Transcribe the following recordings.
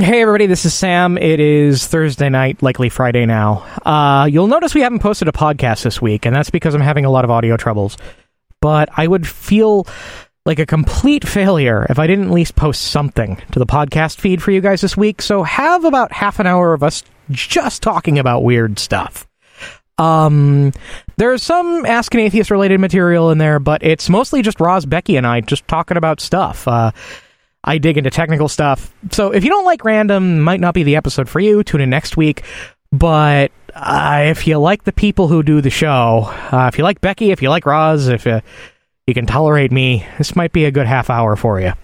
Hey everybody, this is Sam. It is Thursday night, likely Friday now. You'll notice we haven't posted a podcast this week, and that's because I'm having a lot of audio troubles. But I would feel like a complete failure if I didn't at least post something to the podcast feed for you guys this week, so have about half an hour of us just talking about weird stuff. There's some Ask an Atheist related material in there, but it's mostly just Roz, Becky, and I just talking about stuff. I dig into technical stuff. So if you don't like random, might not be the episode for you. Tune in next week. But if you like the people who do the show, if you like Becky, if you like Roz, if you can tolerate me, this might be a good half hour for you.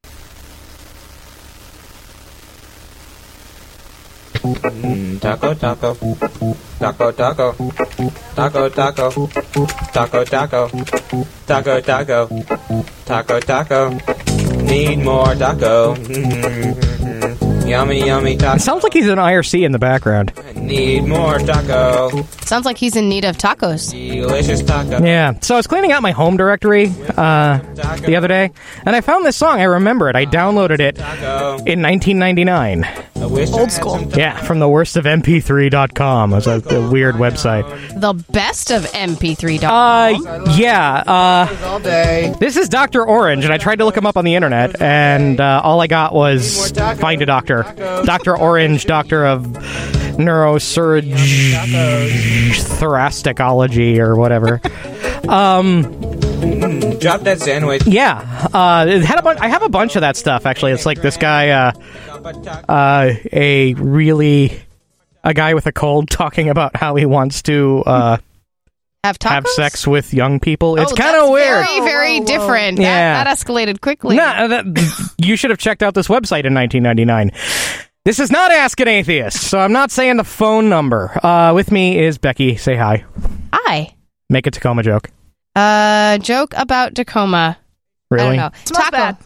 Taco, taco, taco, taco, taco, taco, taco, taco, taco, taco, taco, taco. Need more taco. Yummy, yummy taco. It sounds like he's in IRC in the background. Need more taco. Sounds like he's in need of tacos. Delicious taco. Yeah, so I was cleaning out my home directory the other day, and I found this song. I remember it. I downloaded it in 1999. Old school. Yeah, from the worst of mp3.com. It was a weird website. The best of mp3.com. All day. This is Dr. Orange, and I tried to look him up on the internet, and all I got was find a doctor. Dr. Orange, doctor of neurosurgery, thoracicology, or whatever. Drop that sandwich. Yeah, it had I have a bunch of that stuff, actually. It's like this guy, a guy with a cold talking about how he wants to have sex with young people. It's kind of weird. Very, very different. Yeah. That escalated quickly. You should have checked out this website in 1999. This is not Ask an Atheist, so I'm not saying the phone number. With me is Becky. Say hi. Hi. Make a Tacoma joke. Joke about Tacoma. Really? I don't know. It's not bad.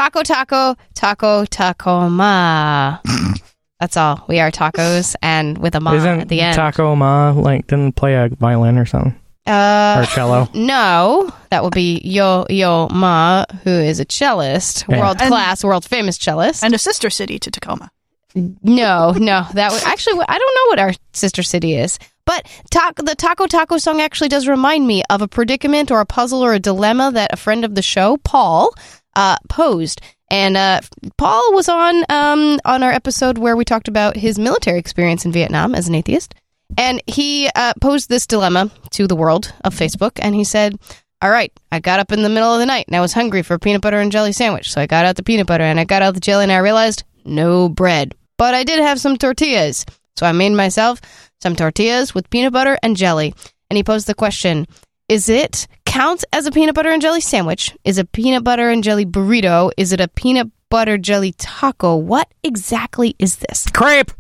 Taco, Tacoma. That's all. We are tacos, and with a ma at the end. Taco Ma didn't play a violin or something? Or a cello? No, that would be Yo Ma, who is a cellist, Yeah. world class, world famous cellist, And a sister city to Tacoma. No, that would actually. I don't know what our sister city is, but the Taco song actually does remind me of a predicament or a puzzle or a dilemma that a friend of the show, Paul, posed. And Paul was on our episode where we talked about his military experience in Vietnam as an atheist. And he posed this dilemma to the world of Facebook. And he said, all right, I got up in the middle of the night and I was hungry for a peanut butter and jelly sandwich. So I got out the peanut butter and I got out the jelly and I realized no bread. But I did have some tortillas. So I made myself some tortillas with peanut butter and jelly. And he posed the question, is it count as a peanut butter and jelly sandwich? Is it a peanut butter and jelly burrito? Is it a peanut butter jelly taco? What exactly is this? Crepe!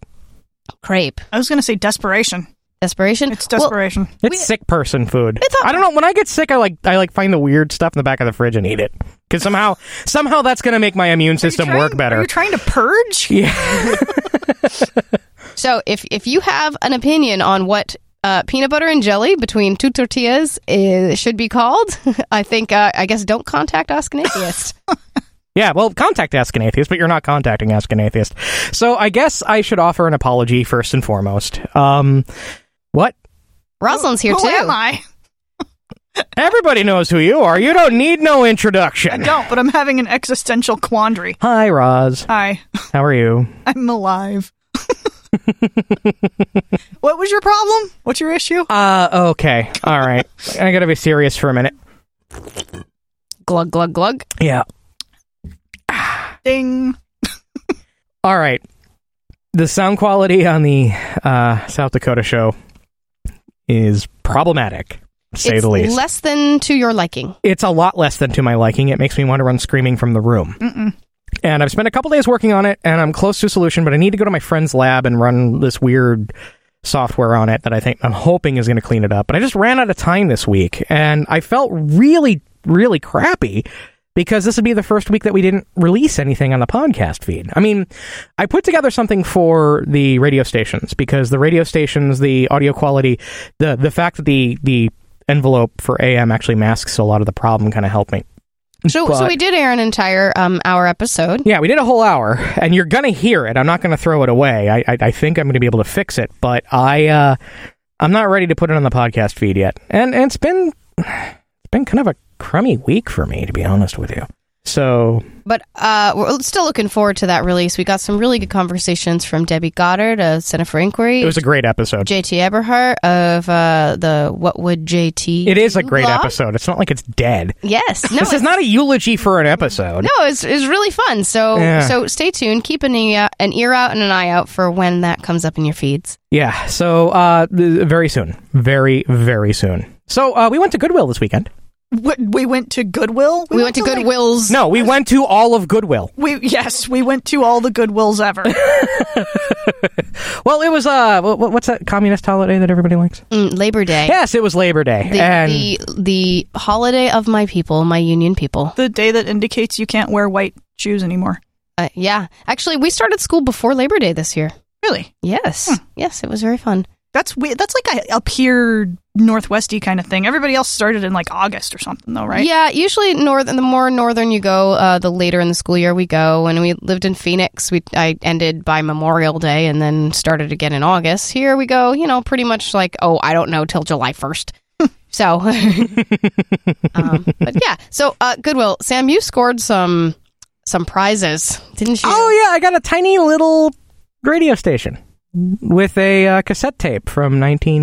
I was going to say desperation. Desperation? It's desperation. It's sick person food. I don't know. When I get sick, I find the weird stuff in the back of the fridge and eat it. Because somehow that's going to make my immune system work better. Are you trying to purge? Yeah. So if you have an opinion on what peanut butter and jelly between two tortillas should be called, I guess don't contact Ask an Atheist. Yeah, well, contact Ask an Atheist, but you're not contacting Ask an Atheist. So I guess I should offer an apology first and foremost. What? Rosalind's here too. Who am I? Everybody knows who you are. You don't need no introduction. I don't, but I'm having an existential quandary. Hi, Roz. Hi. How are you? I'm alive. What was your problem? What's your issue? Okay. All right. I gotta be serious for a minute. Glug, glug, glug. Yeah. Ding. All right. The sound quality on the South Dakota show is problematic, to say the least. It's less than to your liking. It's a lot less than to my liking. It makes me want to run screaming from the room. Mm-mm. And I've spent a couple days working on it, and I'm close to a solution, but I need to go to my friend's lab and run this weird software on it that I'm hoping is going to clean it up. But I just ran out of time this week, and I felt really, really crappy because this would be the first week that we didn't release anything on the podcast feed. I mean, I put together something for the radio stations because the radio stations, the audio quality, the fact that the envelope for AM actually masks a lot of the problem kind of helped me. So But- we did air an entire hour episode. Yeah, we did a whole hour, and you're gonna hear it. I'm not gonna throw it away. I think I'm gonna be able to fix it, but I'm not ready to put it on the podcast feed yet. And it's been kind of a crummy week for me, to be honest with you. So, But we're still looking forward to that release. We got some really good conversations from Debbie Goddard of Center for Inquiry. it was a great episode. JT Eberhardt of the What Would JT It is a great blog. episode. It's not like it's dead. Yes. No, This is not a eulogy for an episode. No, it's really fun. So Yeah. so stay tuned. Keep an ear out and an eye out for when that comes up in your feeds. Yeah, so very soon. Very, very soon. So we went to Goodwill this weekend. We went to Goodwill. We went to like- Goodwill's. No, we went to all of Goodwill. we went to all the Goodwills ever. Well, it was what's that communist holiday that everybody likes? Labor Day. Yes, it was Labor Day. and The holiday of my people, my union people. The day that indicates you can't wear white shoes anymore. Yeah. Actually, we started school before Labor Day this year. Really? Yes. Yes, it was very fun. That's weird. That's like a up here northwesty kind of thing. Everybody else started in like August or something, though, right? Yeah, usually the more northern you go, the later in the school year we go. When we lived in Phoenix, I ended by Memorial Day and then started again in August. Here we go, pretty much like, I don't know, till July 1st. So, but yeah. So, Goodwill, Sam, you scored some prizes, didn't you? oh yeah, I got a tiny little radio station with a cassette tape from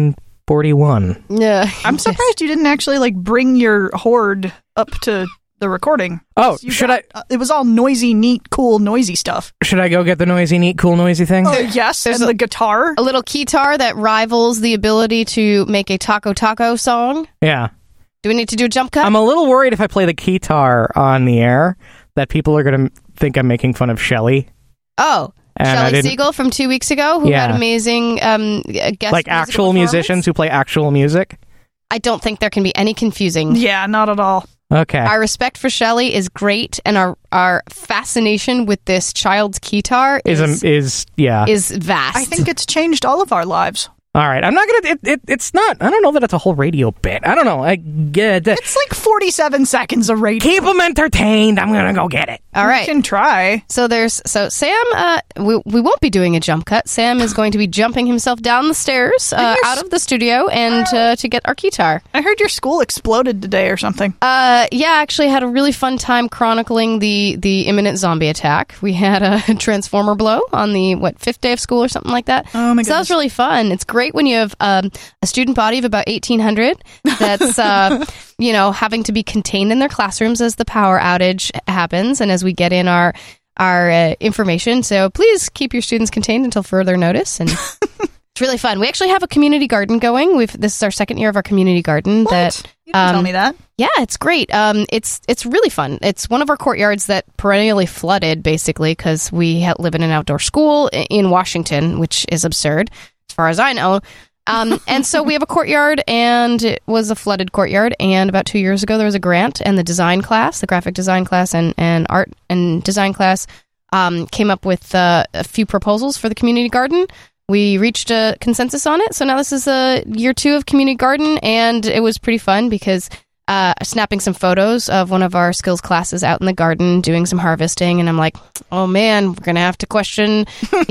1941. Yeah. I'm surprised you didn't actually like bring your hoard up to the recording. Oh, You should got- it was all noisy, neat, cool, noisy stuff. I go get the noisy, neat, cool, noisy thing? Oh yes, and the guitar. A little keytar that rivals the ability to make a taco song. Yeah. Do we need to do a jump cut? I'm a little worried if I play the keytar on the air that people are going to think I'm making fun of Shelley. Oh, And I Shelley didn't- Siegel from 2 weeks ago, who Yeah. had amazing guest Like musical actual musicians performance. who play actual music. I don't think there can be any confusing. Yeah, not at all. Okay. Our respect for Shelley is great, and our fascination with this child's keytar is vast. I think it's changed all of our lives. All right. I'm not going to... It's not... I don't know that it's a whole radio bit. I don't know. I get it. It's like 47 seconds of radio. Keep them entertained. I'm going to go get it. All You right. can try. So Sam, we won't be doing a jump cut. Sam is going to be jumping himself down the stairs out of the studio and to get our keytar. I heard your school exploded today or something. Yeah, actually had a really fun time chronicling the imminent zombie attack. We had a transformer blow on the 5th day of school or something like that. Oh my So that was goodness. really fun. It's great when you have a student body of about 1,800 that's having to be contained in their classrooms as the power outage happens and as we get in our information. So please keep your students contained until further notice. And it's really fun. We actually have a community garden going. This is our second year of our community garden. That You didn't tell me that. yeah, it's great. It's really fun. It's one of our courtyards that perennially flooded, basically, because we live in an outdoor school in Washington, which is absurd, as far as I know. And so we have a courtyard, and it was a flooded courtyard. And about 2 years ago, there was a grant, and the design class, the graphic design class and art and design class, came up with a few proposals for the community garden. We reached a consensus on it. So now this is year 2 of community garden, and it was pretty fun because snapping some photos of one of our skills classes out in the garden doing some harvesting, and I'm like, oh man, we're gonna have to question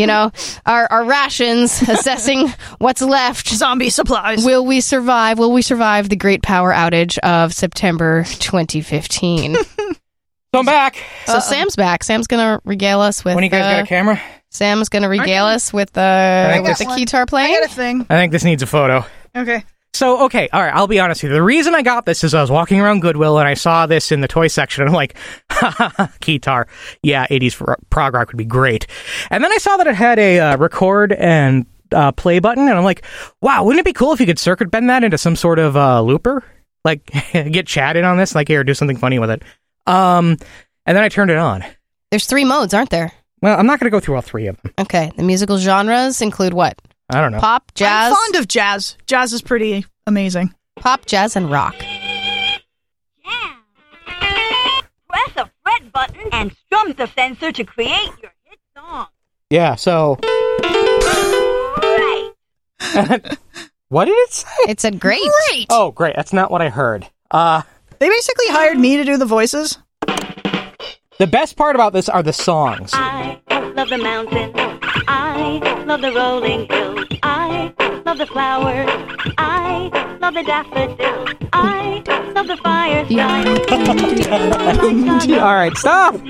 our rations, assessing what's left. Zombie supplies. Will we survive the great power outage of September 2015? So I'm back. So Sam's back. Sam's gonna regale us with When you guys got a camera? Sam's gonna regale us with the one. guitar I playing. got a thing. I think this needs a photo. Okay. So, okay, all right, I'll be honest with you. The reason I got this is I was walking around Goodwill and I saw this in the toy section, and I'm like, keytar. Yeah, 80s prog rock would be great. And then I saw that it had a record and play button, and I'm like, wow, wouldn't it be cool if you could circuit bend that into some sort of looper? Like, get Chad in on this, like, here, do something funny with it. And then I turned it on. There's 3 modes, aren't there? Well, I'm not going to go through all 3 of them. Okay. The musical genres include what? I don't know. Pop, jazz, I'm fond of jazz. Jazz is pretty amazing. pop, jazz, and rock. Press a fret button and strum the sensor to create your hit song. Yeah, so... Right. What did it say? It said great. Great. Oh, great. That's not what I heard. They basically hired me to do the voices. The best part about this are the songs. I love the mountains. I love the rolling hills. I love the flowers. I love the daffodils. I love the fireside. All right, stop. No. Boom,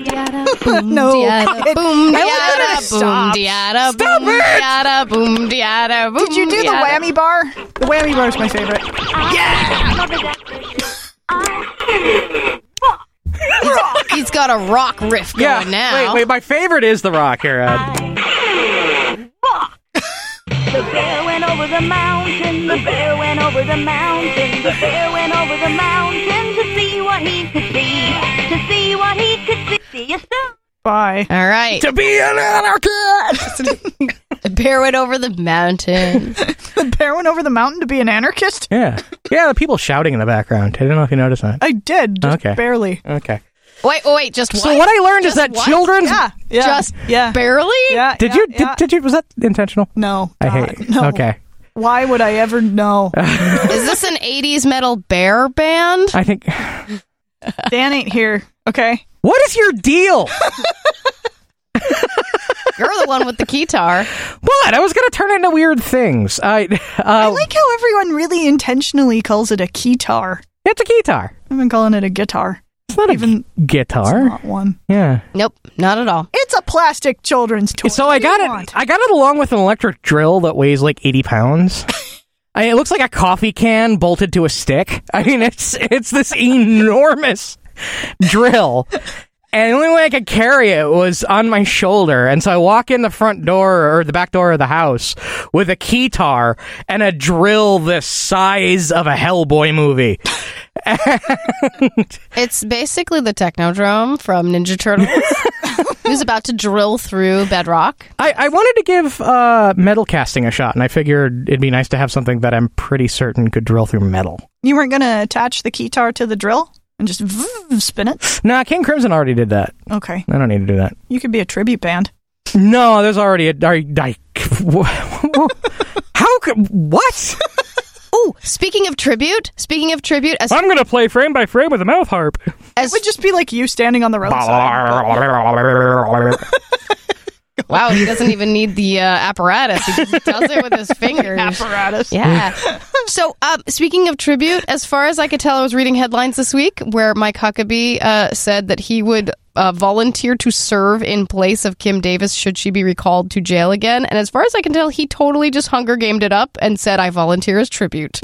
I wanted to stop. Stop it! Boom, boom. Did you do the whammy bar? The whammy bar is my favorite. I love the daffodils. He's got a rock riff going now. Wait, my favorite is the rock here. The bear went over the mountain. The bear went over the mountain. The bear went over the mountain to see what he could see. To see what he could see. See you soon. Bye. All right. To be an anarchist. The bear went over the mountain. The bear went over the mountain to be an anarchist? Yeah, the people shouting in the background. I don't know if you noticed that. I did, just Okay. barely. Okay. Wait, just what? So what I learned is Just that what? children's. Yeah. Just yeah. barely? Yeah. Did yeah, you? yeah. Did you? Was that intentional? No. I God, hate. No. Okay. Why would I ever know? Is this an 80s metal bear band? I think. Dan ain't here. Okay. What is your deal? You're the one with the guitar. What? I was going to turn into weird things. I like how everyone really intentionally calls it a keytar. It's a guitar. I've been calling it a guitar. It's not Even a guitar. It's not one. Yeah. Nope, not at all. It's a plastic children's toy. So I What do got you it. want? I got it along with an electric drill that weighs like 80 pounds. It looks like a coffee can bolted to a stick. I mean, it's this enormous drill. And the only way I could carry it was on my shoulder. And so I walk in the front door or the back door of the house with a keytar and a drill the size of a Hellboy movie. It's basically the Technodrome from Ninja Turtles. Who's about to drill through bedrock. I wanted to give metal casting a shot, and I figured it'd be nice to have something that I'm pretty certain could drill through metal. You weren't going to attach the keytar to the drill and just spin it? Nah, King Crimson already did that. Okay. I don't need to do that. You could be a tribute band. No, there's already how could... What? Oh, speaking of tribute, as I'm going to play frame by frame with a mouth harp. It would just be like you standing on the roadside. wow, he doesn't even need the apparatus. He just does it with his fingers. Apparatus. Yeah. So, speaking of tribute, as far as I could tell, I was reading headlines this week where Mike Huckabee said that he would volunteer to serve in place of Kim Davis should she be recalled to jail again. And as far as I can tell, he totally just Hunger Gamed it up and said, I volunteer as tribute.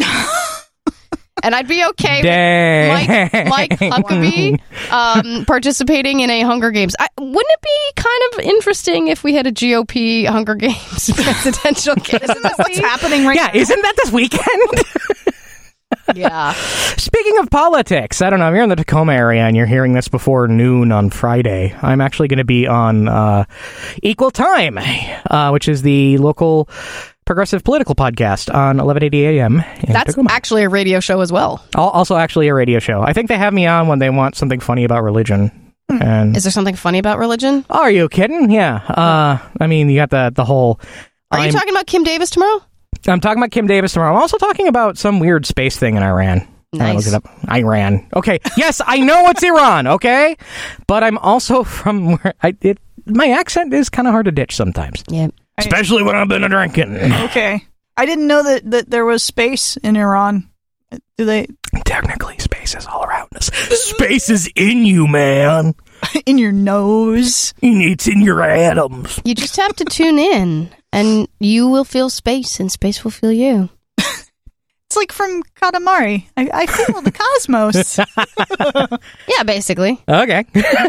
And I'd be okay with Mike Huckabee participating in a Hunger Games. Wouldn't it be kind of interesting if we had a GOP Hunger Games presidential candidacy? What's happening right now? Yeah, isn't that this weekend? Yeah. Speaking of politics, I don't know, if you're in the Tacoma area and you're hearing this before noon on Friday, I'm actually going to be on Equal Time, which is the local progressive political podcast on 1180 AM in That's Tacoma. actually a radio show as well. Also actually a radio show. I think they have me on when they want something funny about religion. And Is there something funny about religion? are you kidding? Yeah. I mean, you got the whole... Are you talking about Kim Davis tomorrow? I'm talking about Kim Davis tomorrow. I'm also talking about some weird space thing in Iran. I looked Nice. it up. Iran. Okay. Yes, I know it's Iran, okay? But I'm also from where... my accent is kind of hard to ditch sometimes. Yeah. Especially when I've been drinking. Okay. I didn't know that there was space in Iran. Do they... Technically, space is all around us. Space is in you, man. in your nose? It's in your atoms. You just have to tune in, and you will feel space, and space will feel you. It's like from Katamari. I feel the cosmos. Yeah, basically. Okay.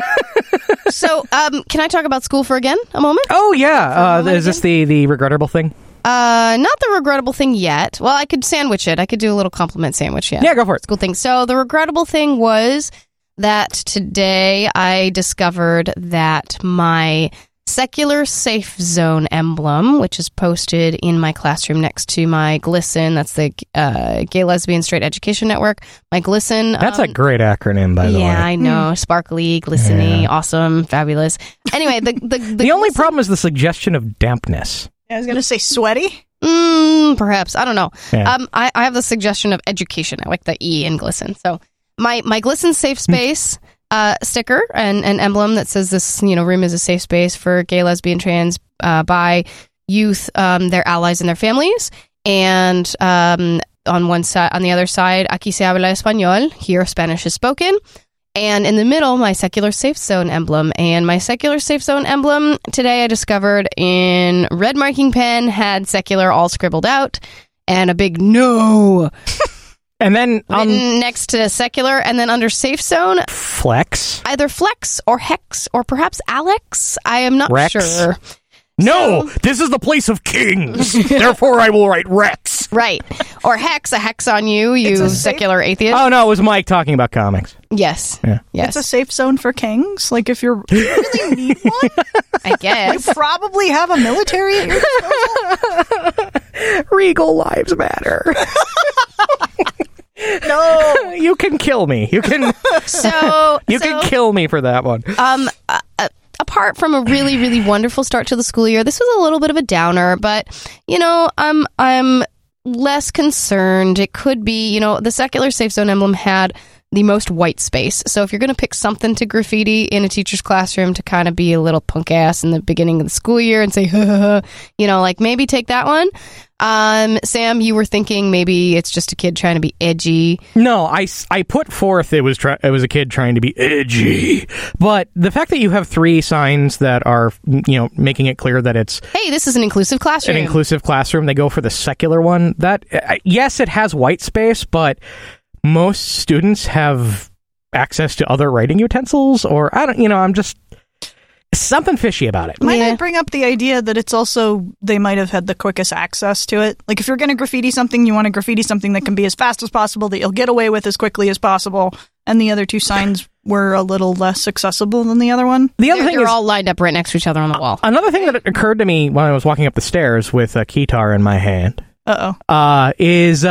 So, can I talk about school for again a moment? Oh, yeah. moment Is this the regrettable thing? Not the regrettable thing yet. Well, I could sandwich it. I could do a little compliment sandwich. Yeah, go for it. School thing. So the regrettable thing was that today I discovered that my secular safe zone emblem, which is posted in my classroom next to my GLSEN, that's the Gay Lesbian Straight Education Network. My GLSEN. That's a great acronym, by the way. Yeah, I know. Sparkly, glistening, awesome, fabulous. Anyway, The only problem is the suggestion of dampness. I was going to say sweaty. Perhaps. I don't know. Yeah. I have the suggestion of education. I like the E in GLSEN. So my GLSEN safe space sticker and an emblem that says this, room is a safe space for gay, lesbian, trans, bi youth, their allies, and their families. And on the other side, aquí se habla español. Here, Spanish is spoken. And in the middle, my secular safe zone emblem. And my secular safe zone emblem today I discovered in red marking pen had secular all scribbled out and a big no. And then written next to secular, and then under safe zone, flex. Either flex or hex or perhaps Alex. I am not Rex. sure. No, this is the place of kings. Therefore, I will write Rex. Right. Or hex, a hex on you secular atheist. Oh, no, it was Mike talking about comics. Yes. Yeah. Yes. It's a safe zone for kings. Like, if you really need one, I guess. you probably have a military at your disposal. Regal lives matter. No. You can kill me. You can can kill me for that one. Apart from a really, really wonderful start to the school year, this was a little bit of a downer, but, I'm less concerned. It could be, the secular safe zone emblem had the most white space. So if you're going to pick something to graffiti in a teacher's classroom to kind of be a little punk ass in the beginning of the school year and say, maybe take that one. Sam, you were thinking maybe it's just a kid trying to be edgy. No, I put forth it was a kid trying to be edgy. But the fact that you have 3 signs that are, making it clear that it's... Hey, this is an inclusive classroom. An inclusive classroom. They go for the secular one. That, yes, it has white space, but most students have access to other writing utensils, or I'm just... Something fishy about it. Might I bring up the idea that it's also, they might have had the quickest access to it? Like, if you're going to graffiti something, you want to graffiti something that can be as fast as possible, that you'll get away with as quickly as possible, and the other 2 signs were a little less accessible than the other one. The other thing they're is, all lined up right next to each other on the wall. Another thing that occurred to me when I was walking up the stairs with a keytar in my hand is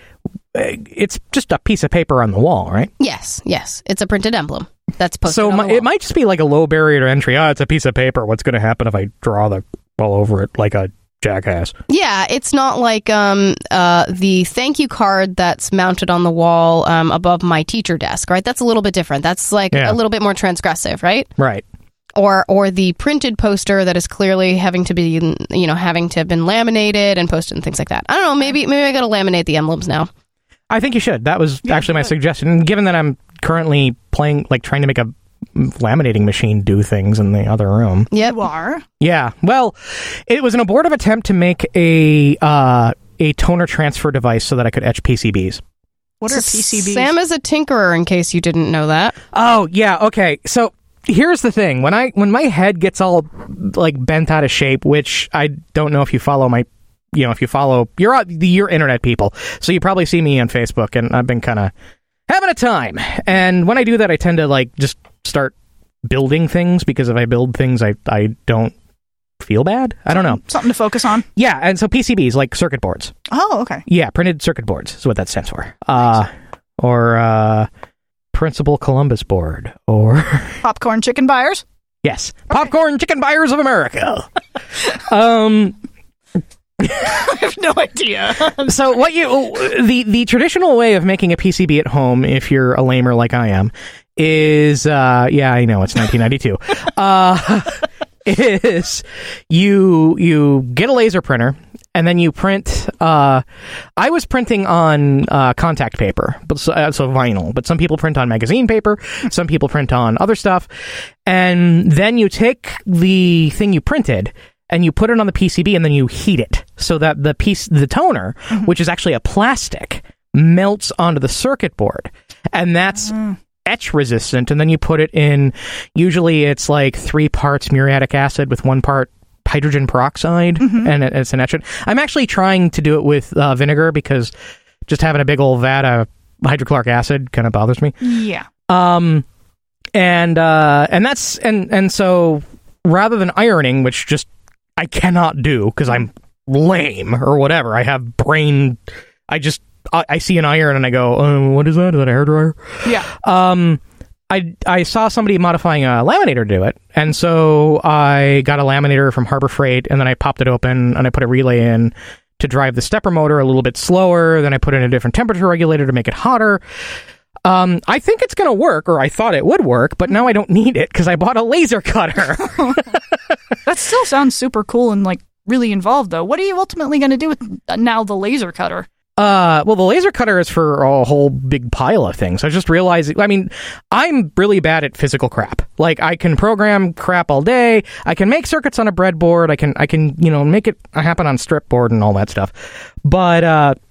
it's just a piece of paper on the wall, right? Yes. It's a printed emblem. That's posted on the wall. It might just be like a low barrier to entry. It's a piece of paper. What's going to happen if I draw all over it like a jackass? Yeah, it's not like the thank you card that's mounted on the wall above my teacher desk, right? That's a little bit different. That's like a little bit more transgressive, right? Right. Or the printed poster that is clearly having to have been laminated and posted and things like that. I don't know. Maybe I got to laminate the emblems now. I think you should. That was actually my suggestion. And given that I'm currently trying to make a laminating machine do things in the other room. Yep. You are? Yeah. Well, it was an abortive attempt to make a toner transfer device so that I could etch PCBs. What are PCBs? Sam is a tinkerer, in case you didn't know that. Oh, yeah. Okay. So here's the thing. When my head gets all like bent out of shape, which I don't know if you follow you're internet people, so you probably see me on Facebook, and I've been kind of having a time. And when I do that, I tend to just start building things, because if I build things, I don't feel bad. I don't know. Something to focus on. Yeah, and so PCBs, like circuit boards. Oh, okay. Yeah, printed circuit boards is what that stands for. Or Principal Columbus board, or popcorn chicken buyers. Yes, popcorn chicken buyers of America. I have no idea. So the traditional way of making a PCB at home, if you're a lamer like I am, is I know it's 1992. Is you get a laser printer, and then you print. I was printing on contact paper, but so vinyl. But some people print on magazine paper. Some people print on other stuff, and then you take the thing you printed and you put it on the PCB, and then you heat it so that the toner, which is actually a plastic, melts onto the circuit board, and that's etch resistant. And then you put it in. Usually, it's like 3 parts muriatic acid with 1 part hydrogen peroxide, and it's an etchant. I'm actually trying to do it with vinegar, because just having a big old vat of hydrochloric acid kind of bothers me. Yeah. And so rather than ironing, which just I cannot do because I'm lame or whatever, I have brain. I see an iron and I go, what is that? Is that a hairdryer? Yeah. I saw somebody modifying a laminator do it, and so I got a laminator from Harbor Freight, and then I popped it open and I put a relay in to drive the stepper motor a little bit slower. Then I put in a different temperature regulator to make it hotter. I think it's going to work, or I thought it would work, but now I don't need it because I bought a laser cutter. That still sounds super cool and like really involved, though. What are you ultimately going to do with now the laser cutter? Well, the laser cutter is for a whole big pile of things. I just realized, I mean, I'm really bad at physical crap. Like, I can program crap all day. I can make circuits on a breadboard. I can, make it happen on strip board and all that stuff. But,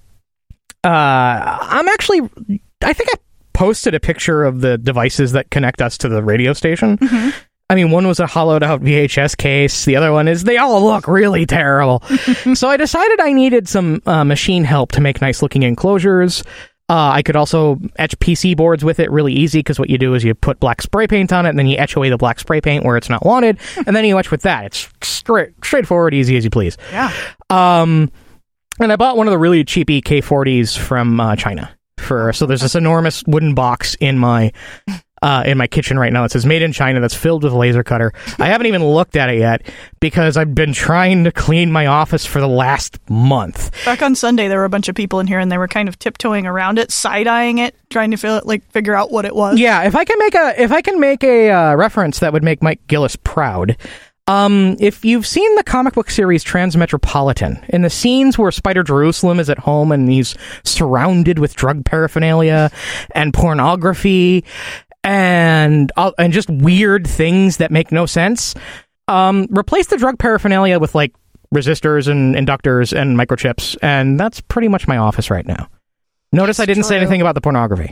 I'm actually, I think I posted a picture of the devices that connect us to the radio station. Mm-hmm. I mean, one was a hollowed out VHS case. The other one is, they all look really terrible. So I decided I needed some machine help to make nice looking enclosures. I could also etch PC boards with it really easy, because what you do is you put black spray paint on it, and then you etch away the black spray paint where it's not wanted, and then you etch with that. It's straightforward, easy as you please. Yeah. And I bought one of the really cheapy K40s from China. So there's this enormous wooden box in my kitchen right now. It says made in China, that's filled with a laser cutter. I haven't even looked at it yet because I've been trying to clean my office for the last month. Back on Sunday, there were a bunch of people in here, and they were kind of tiptoeing around it, side-eyeing it, trying to figure out what it was. Yeah, if I can make a reference that would make Mike Gillis proud. If you've seen the comic book series Transmetropolitan, in the scenes where Spider Jerusalem is at home and he's surrounded with drug paraphernalia and pornography and just weird things that make no sense, replace the drug paraphernalia with like resistors and inductors and microchips, and that's pretty much my office right now. Notice I didn't say anything about the pornography.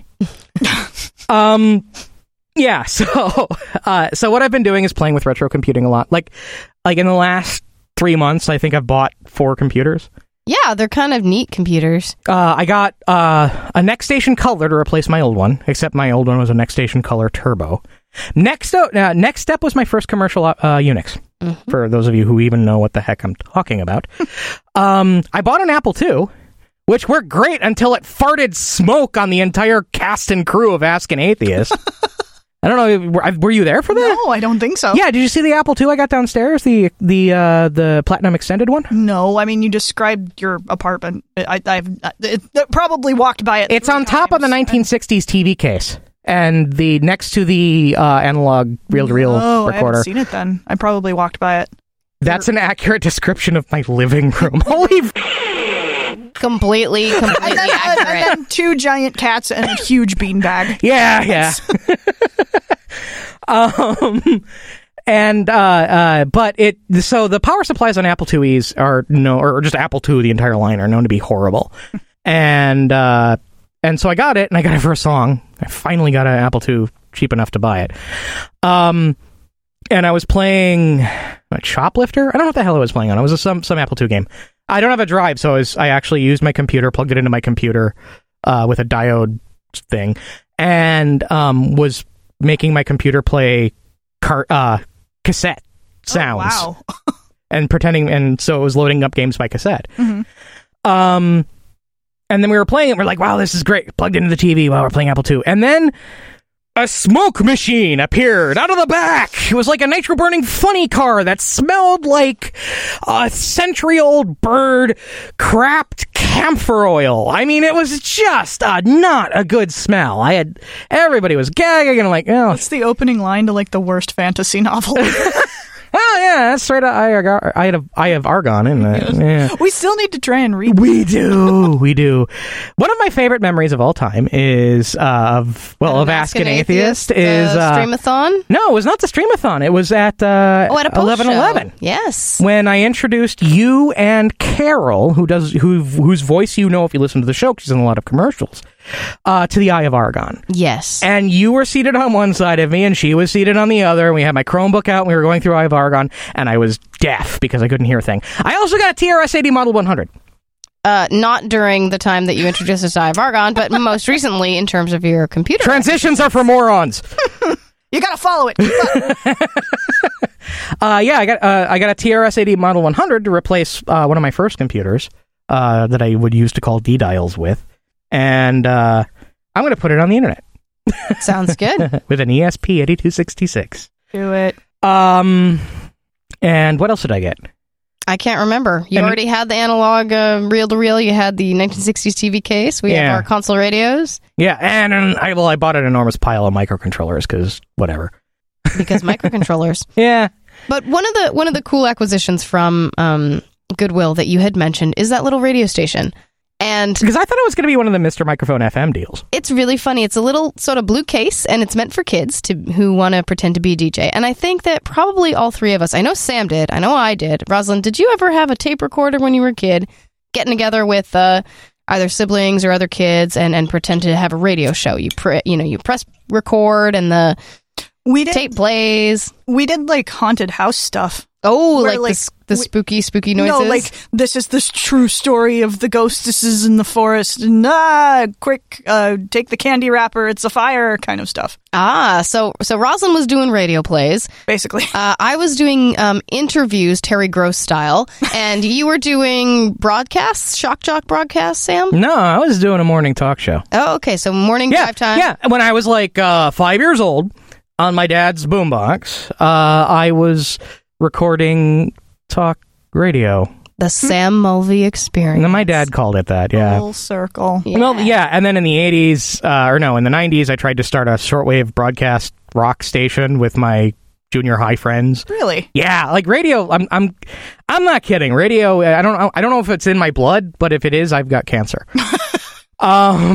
Yeah, so what I've been doing is playing with retro computing a lot. Like in the last 3 months, I think I've bought 4 computers. Yeah, they're kind of neat computers. I got a NextStation Color to replace my old one, except my old one was a NextStation Color Turbo. Next Step was my first commercial Unix, for those of you who even know what the heck I'm talking about. I bought an Apple II, which worked great until it farted smoke on the entire cast and crew of Ask an Atheist. I don't know. Were you there for that? No, I don't think so. Yeah, did you see the Apple II I got downstairs? The Platinum Extended one? No, I mean, you described your apartment. I've probably walked by it. It's on top of the 1960s TV case, and next to the analog reel-to-reel recorder. I haven't seen it then. I probably walked by it. That's an accurate description of my living room. Holy... Completely accurate. And then 2 giant cats and a huge beanbag. Yeah. So the power supplies on Apple IIes or just Apple II, the entire line, are known to be horrible. And so I got it, and I got it for a song. I finally got an Apple II cheap enough to buy it. And I was playing Shoplifter. I don't know what the hell I was playing on. It was some Apple II game. I don't have a drive, so I actually used my computer, plugged it into my computer with a diode thing, and was making my computer play cassette sounds. Oh, wow. and so it was loading up games by cassette. Mm-hmm. And then we were playing it, we're like, wow, this is great. Plugged into the TV while we're playing Apple II. And then a smoke machine appeared out of the back. It was like a nitro-burning funny car that smelled like a century-old bird crapped camphor oil. I mean, it was just not a good smell. Everybody was gagging, and I'm like, oh. That's the opening line to like the worst fantasy novel. Oh, yeah, that's straight up Eye of Argon, isn't it? Yeah. We still need to try and read. We do. One of my favorite memories of all time is of Ask an Atheist. Is Streamathon? No, it was not the Streamathon. It was at at a post 11/11. Yes. When I introduced you and Carol, whose voice you know if you listen to the show, because she's in a lot of commercials, to the Eye of Argon. Yes. And you were seated on one side of me, and she was seated on the other. We had my Chromebook out, and we were going through Eye of Argon, and I was deaf because I couldn't hear a thing. I also got a TRS-80 Model 100. Not during the time that you introduced us to Eye of Argon, but most recently in terms of your computer. Transitions are for morons. You gotta follow it. Yeah, I got a TRS-80 Model 100 to replace one of my first computers that I would use to call D-dials with. And I'm going to put it on the internet. Sounds good. With an ESP8266. Do it. And what else did I get? I can't remember. You And- already had the analog reel-to-reel. You had the 1960s TV case. We have Yeah. our console radios Yeah, and I bought an enormous pile of microcontrollers because whatever. because microcontrollers. Yeah. But one of the cool acquisitions from Goodwill that you had mentioned is that little radio station. And Because I thought it was going to be one of the Mr. Microphone FM deals. it's really funny. It's a little sort of blue case, and it's meant for kids who want to pretend to be a DJ. And I think that probably all three of us, I know Sam did, I know I did. Rosalind, did you ever have a tape recorder when you were a kid, getting together with either siblings or other kids and pretend to have a radio show? You press record and the We did tape plays. we did like haunted house stuff. Oh, Where, like the spooky noises. No, like this is the true story of the ghostesses in the forest. And quick, take the candy wrapper. It's a fire kind of stuff. so Rosalind was doing radio plays. Basically, I was doing interviews, Terry Gross style, and you were doing broadcasts, shock jock broadcasts, Sam. No, I was doing a morning talk show. Oh, okay. So morning Yeah, drive time. yeah. When I was like 5 years old, on my dad's boombox, I was recording talk radio. The Sam Mulvey experience. And then my dad called it that, yeah. full circle. Yeah. Well, yeah, and then in the 80s, in the 90s, I tried to start a shortwave broadcast rock station with my junior high friends. Really? Yeah, like radio. I'm not kidding. Radio. I don't know if it's in my blood, but if it is, I've got cancer. So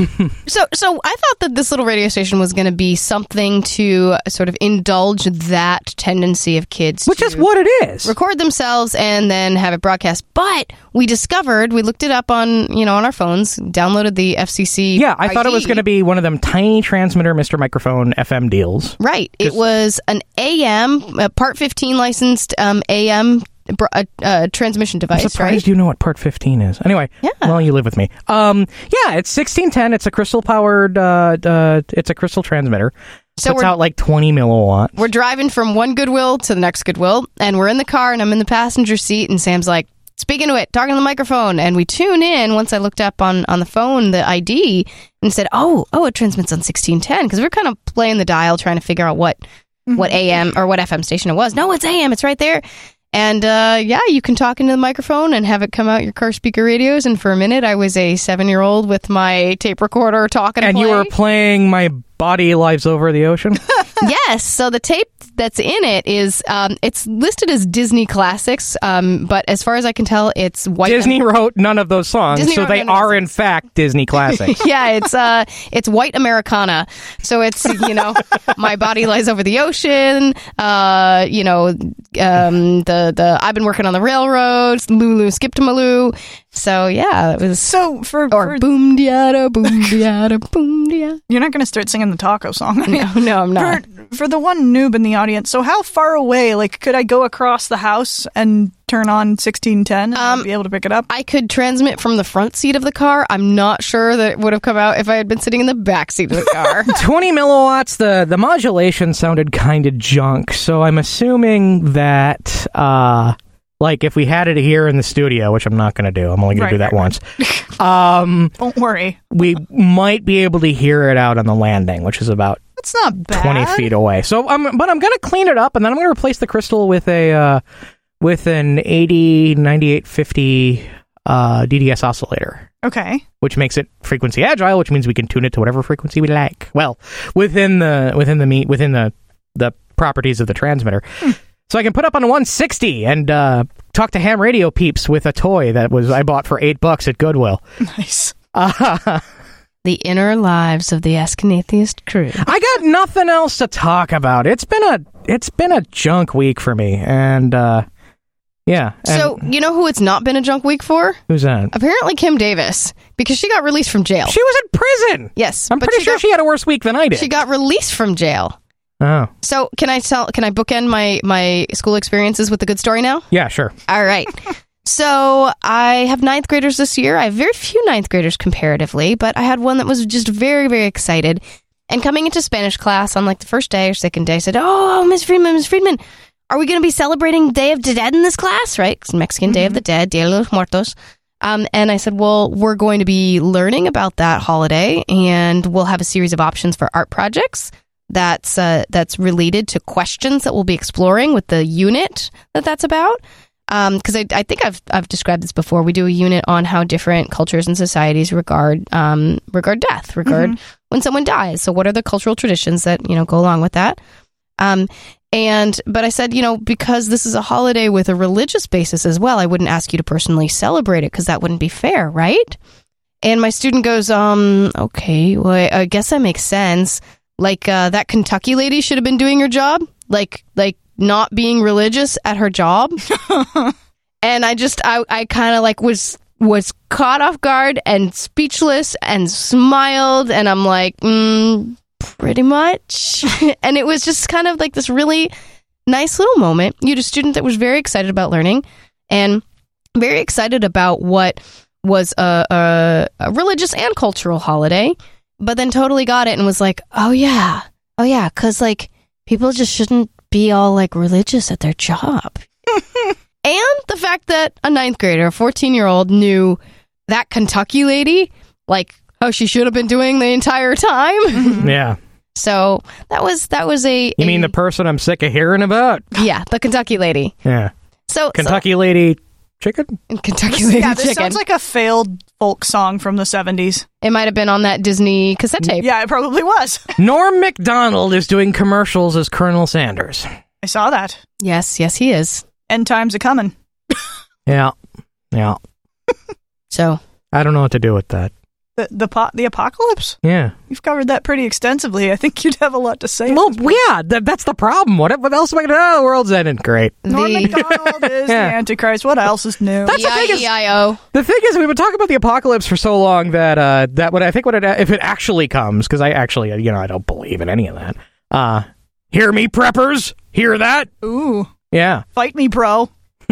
I thought that this little radio station was going to be something to sort of indulge that tendency of kids, Which to is what it is. record themselves and then have it broadcast. But we looked it up on our phones, downloaded the FCC. Yeah, I thought it was ID. going to be one of them tiny transmitter Mr. Microphone FM deals. Right. It was an AM, Part 15 licensed AM transmission I'm device, surprised right? you know what Part 15 is. Anyway, Yeah. well, you live with me. Yeah, it's 1610. It's a crystal powered. It's a crystal transmitter. So Puts we're out like 20 milliwatts. we're driving from one Goodwill to the next Goodwill, and we're in the car, and I'm in the passenger seat, and Sam's like, speaking to it, talking to the microphone, and we tune in. Once I looked up on the phone the ID and said, oh, it transmits on 1610, because we're kind of playing the dial, trying to figure out what AM or what FM station it was. No, it's AM. It's right there. And you can talk into the microphone and have it come out your car speaker radios. And for a minute, I was a 7-year-old with my tape recorder talking. And play. you were playing My Body Lies Over the Ocean? Yes. So the tape that's in it is it's listed as Disney classics, but as far as I can tell, it's white. Disney wrote none of those songs, Disney so wrote they none of are those in fact Disney classics. Yeah, it's white Americana. So it's My Body Lies Over the Ocean. The I've Been Working on the Railroads. Lulu Skipped Maloo. So yeah, it was. So for Boom diada, boom diada, boom diada. you're not going to start singing the taco song. No, I'm not. For the one noob in the audience, so how far away? Like, could I go across the house and turn on 1610 and be able to pick it up? I could transmit from the front seat of the car. I'm not sure that it would have come out if I had been sitting in the back seat of the car. 20 milliwatts, the modulation sounded kind of junk, so I'm assuming that, if we had it here in the studio, which I'm not going to do, I'm only going to do that once, Don't worry, we might be able to hear it out on the landing, which is about it's not bad. 20 feet away. So, but I'm going to clean it up, and then I'm going to replace the crystal with an 809850 DDS oscillator. Okay. Which makes it frequency agile, which means we can tune it to whatever frequency we like. Well, within the properties of the transmitter. So I can put up on a 160 and talk to ham radio peeps with a toy that I bought for $8 at Goodwill. Nice. The inner lives of the Ask an Atheist crew. I got nothing else to talk about. It's been a junk week for me, and yeah. And So, you know who it's not been a junk week for? who's that? Apparently Kim Davis, because she got released from jail. She was in prison. Yes. I'm but pretty sure she had a worse week than I did. She got released from jail. Oh, So, can I bookend my school experiences with a good story now? yeah, sure. All right. So I have 9th graders this year. I have very few 9th graders comparatively, but I had one that was just very, very excited. And coming into Spanish class on like the first day or second day, said, "Oh, Miss Friedman, are we going to be celebrating Day of the Dead in this class?" Right? It's Mexican Day of the Dead, Dia de los Muertos. And I said, well, we're going to be learning about that holiday, and we'll have a series of options for art projects that's related to questions that we'll be exploring with the unit that's about. because I think I've described this before. We do a unit on how different cultures and societies regard death, regard when someone dies. So what are the cultural traditions that go along with that? But I said, because this is a holiday with a religious basis as well, I wouldn't ask you to personally celebrate it because that wouldn't be fair, right? And my student goes, okay, well, I guess that makes sense. Like that Kentucky lady should have been doing her job, like not being religious at her job. And I kind of like was caught off guard and speechless and smiled, and I'm like, pretty much. And it was just kind of like this really nice little moment. You had a student that was very excited about learning and very excited about what was a religious and cultural holiday, but then totally got it and was like, oh yeah, because like people just shouldn't be all like religious at their job. And the fact that a 9th grader, a 14-year-old, knew that Kentucky lady, like how she should have been doing the entire time. Yeah. So that was a... You mean the person I'm sick of hearing about? Yeah, the Kentucky lady. Yeah. So Kentucky lady chicken? Kentucky lady this chicken. sounds like a failed folk song from the 70s. It might have been on that Disney cassette tape. Yeah, it probably was. Norm Macdonald is doing commercials as Colonel Sanders. I saw that. Yes, he is. End times a coming. Yeah. So I don't know what to do with that. The apocalypse? Yeah. You've covered that pretty extensively. I think you'd have a lot to say. Well, yeah, that's the problem. What else am I going to do? The world's ending. Great. Norm Macdonald is the Antichrist. What else is new? That's the thing is- E-I-E-I-O. The thing is, we've been talking about the apocalypse for so long that if it actually comes, because I actually, I don't believe in any of that. Hear me, preppers? Hear that? Ooh. Yeah. Fight me, bro.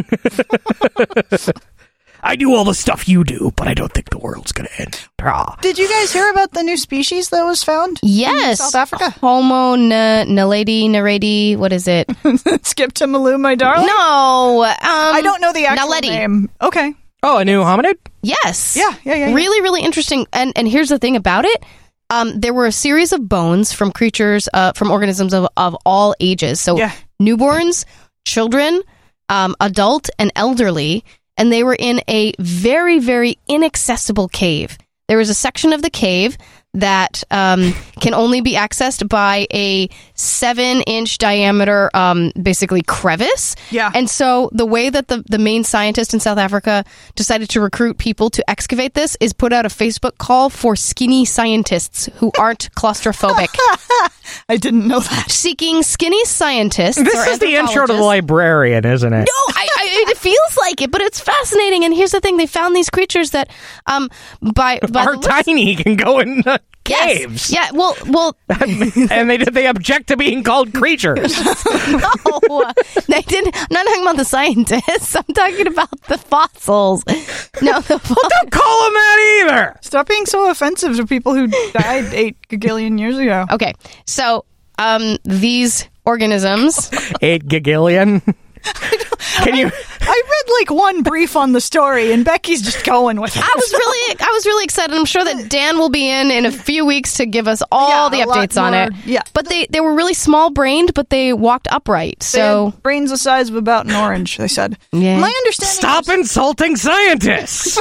I do all the stuff you do, but I don't think the world's going to end. Did you guys hear about the new species that was found? Yes. In South Africa? Homo naledi, what is it? Skip to Malou, my darling? No. I don't know the actual Naledi. name. Okay. Oh, a new hominid? Yes. Yeah. Really, really interesting. And here's the thing about it. There were a series of bones from creatures, from organisms of all ages. So newborns, children, adult, and elderly. And they were in a very, very inaccessible cave. There was a section of the cave that can only be accessed by a 7-inch diameter, basically crevice. Yeah. And so the way that the main scientist in South Africa decided to recruit people to excavate this is put out a Facebook call for skinny scientists who aren't claustrophobic. I didn't know that. Seeking skinny scientists. This is the intro to the librarian, isn't it? No, it feels like it, but it's fascinating. And here's the thing: they found these creatures that, by are tiny, can go in caves. Yes. Yeah. Well, and they object to being called creatures. no, they didn't. I'm not talking about the scientists. I'm talking about the fossils. No, Don't call them that either. Stop being so offensive to people who died 8 gagillion years ago. Okay, so these organisms. 8 gagillion. Can you? I read like one brief on the story, and Becky's just going with it. I was really excited. I'm sure that Dan will be in a few weeks to give us all the a lot updates on more. it. Yeah, but they were really small brained, but they walked upright. They So had brains the size of about an orange. They said. Yeah. My understanding. Stop insulting scientists.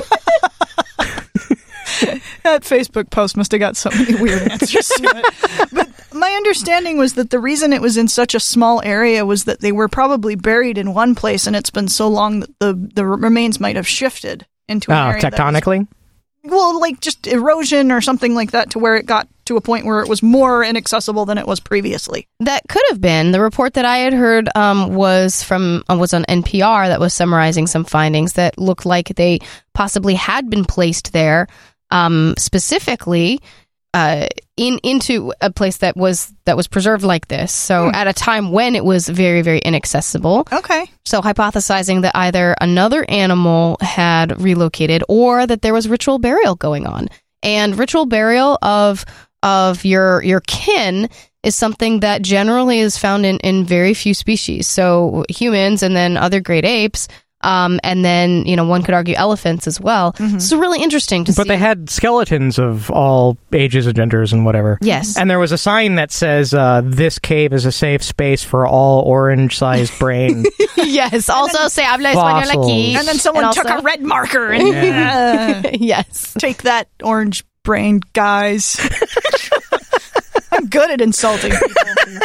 That Facebook post must have got so many weird answers to it. But my understanding was that the reason it was in such a small area was that they were probably buried in one place, and it's been so long that the remains might have shifted into an area tectonically? like just erosion or something like that, to where it got to a point where it was more inaccessible than it was previously. that could have been the report that I had heard was on NPR that was summarizing some findings that looked like they possibly had been placed there specifically into a place that was preserved like this. So at a time when it was very, very inaccessible. Okay. So hypothesizing that either another animal had relocated or that there was ritual burial going on. And ritual burial of your kin is something that generally is found in very few species. So humans and then other great apes And then, one could argue elephants as well. Mm-hmm. So really interesting to see. But they had skeletons of all ages and genders and whatever. Yes. And there was a sign that says, this cave is a safe space for all orange-sized brain. Yes. Also, se habla español aquí. And then someone took a red marker and Yes. take that orange brain, guys. I'm good at insulting people.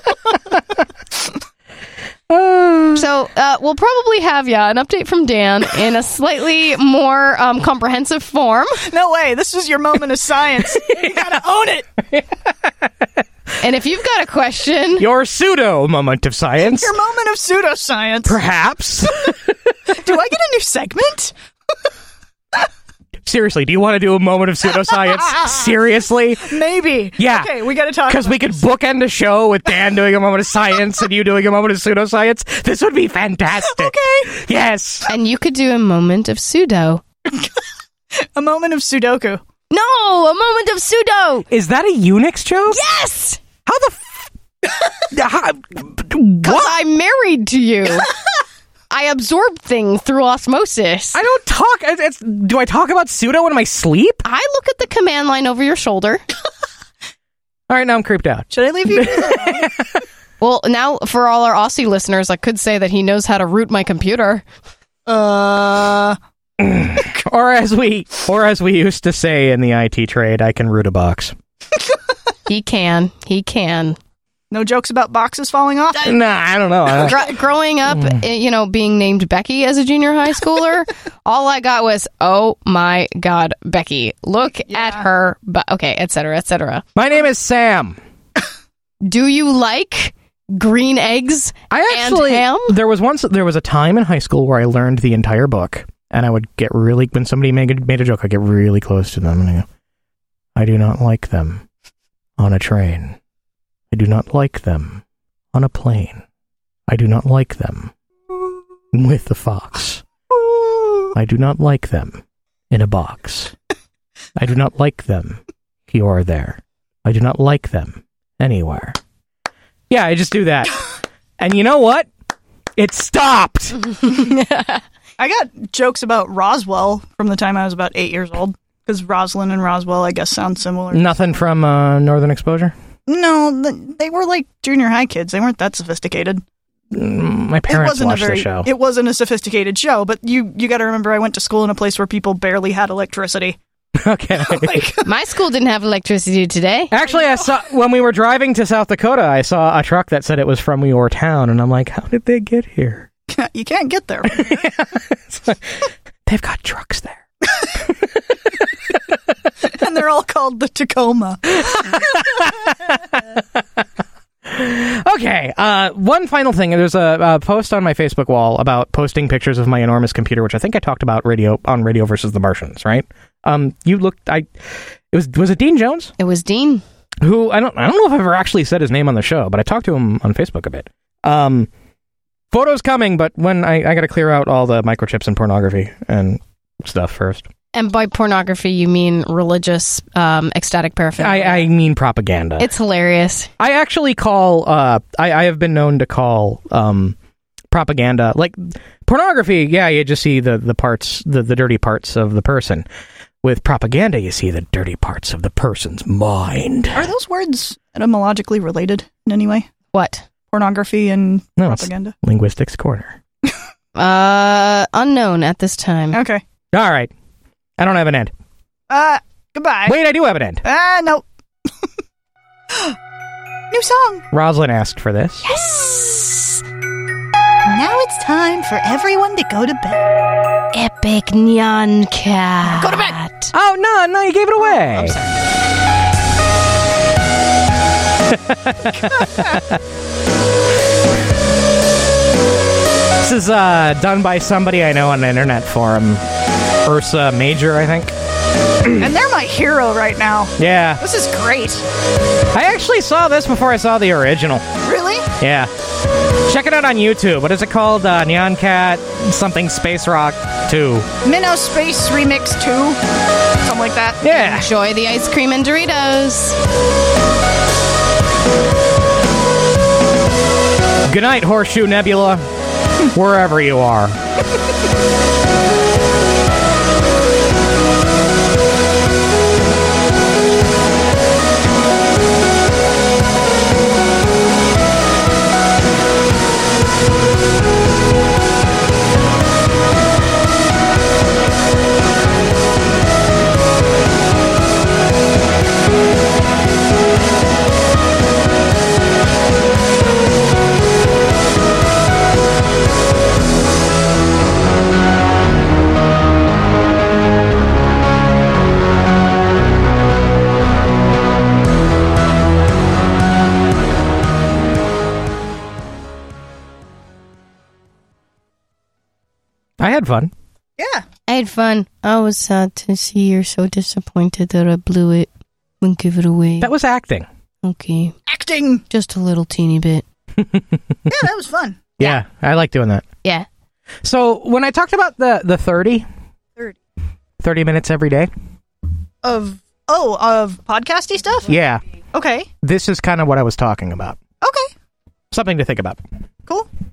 So we'll probably have an update from Dan in a slightly more comprehensive form. No way. This is your moment of science. You gotta own it. And if you've got a question, Your pseudo moment of science. Your moment of pseudoscience. Perhaps. Do I get a new segment? Seriously, do you want to do a moment of pseudoscience? Seriously? Maybe. Yeah. Okay, we gotta talk Because about we could this. bookend a show with Dan doing a moment of science and you doing a moment of pseudoscience. This would be fantastic. Okay. Yes. and you could do a moment of pseudo. A moment of Sudoku. No, a moment of pseudo. Is that a Unix joke? Yes, How the because what? I'm married to you. I absorb things through osmosis. I don't talk. Do I talk about pseudo in my sleep? I look at the command line over your shoulder. All right, now I'm creeped out. Should I leave you? Well, now for all our Aussie listeners, I could say that he knows how to root my computer. Or as we used to say in the IT trade, I can root a box. He can. No jokes about boxes falling off? Nah, I don't know. Growing up, being named Becky as a junior high schooler, all I got was, oh my God, Becky, look at her. Okay, et cetera, et cetera. My name is Sam. Do you like green eggs and ham? There was a time in high school where I learned the entire book, and I would get really, when somebody made a joke, I'd get really close to them, and I go, I do not like them on a train. I do not like them on a plane. I do not like them with the fox. I do not like them in a box. I do not like them here or there. I do not like them anywhere. Yeah, I just do that. And you know what? It stopped. I got jokes about Roswell from the time I was about 8 years old. Because Roslyn and Roswell, I guess, sound similar. Nothing from Northern Exposure? No, they were like junior high kids. They weren't that sophisticated. My parents watched the show. It wasn't a sophisticated show, but you got to remember I went to school in a place where people barely had electricity. Okay. My school didn't have electricity today. Actually, I saw when we were driving to South Dakota, I saw a truck that said it was from your town, and I'm like, how did they get here? You can't get there. They've got trucks there. And they're all called the Tacoma. Okay, one final thing. There's a post on my Facebook wall about posting pictures of my enormous computer, which I think I talked about on Radio versus the Martians, right? Was it Dean Jones? It was Dean. Who I don't know if I've ever actually said his name on the show, but I talked to him on Facebook a bit. Photos coming, but when I got to clear out all the microchips and pornography and stuff first. And by pornography, you mean religious, ecstatic paraphernalia. I mean propaganda. It's hilarious. I actually call, I have been known to call propaganda, like pornography, yeah, you just see the parts, the dirty parts of the person. With propaganda, you see the dirty parts of the person's mind. Are those words etymologically related in any way? What? Pornography and No, propaganda? it's Linguistics Corner. Unknown at this time. Okay. All right. I don't have an end. Goodbye. Wait, I do have an end. No. New song. Roslyn asked for this. Yes. Now it's time for everyone to go to bed. Epic Nyan Cat. Go to bed. Oh, no, you gave it away. I'm sorry. This is done by somebody I know on an internet forum. Ursa Major, I think. And they're my hero right now. Yeah. This is great. I actually saw this before I saw the original. Really? Yeah. Check it out on YouTube. What is it called? Nyan Cat something Space Rock 2. Minnow Space Remix 2. Something like that. Yeah. Enjoy the ice cream and Doritos. Good night, Horseshoe Nebula. Wherever you are. I had fun. Yeah. I had fun. I was sad to see you're so disappointed that I blew it and give it away. That was acting. Okay. Acting. Just a little teeny bit. Yeah, that was fun. Yeah, I like doing that. Yeah. So when I talked about the 30 minutes every day. Of podcasty stuff? Yeah. Okay. This is kind of what I was talking about. Okay. Something to think about. Cool.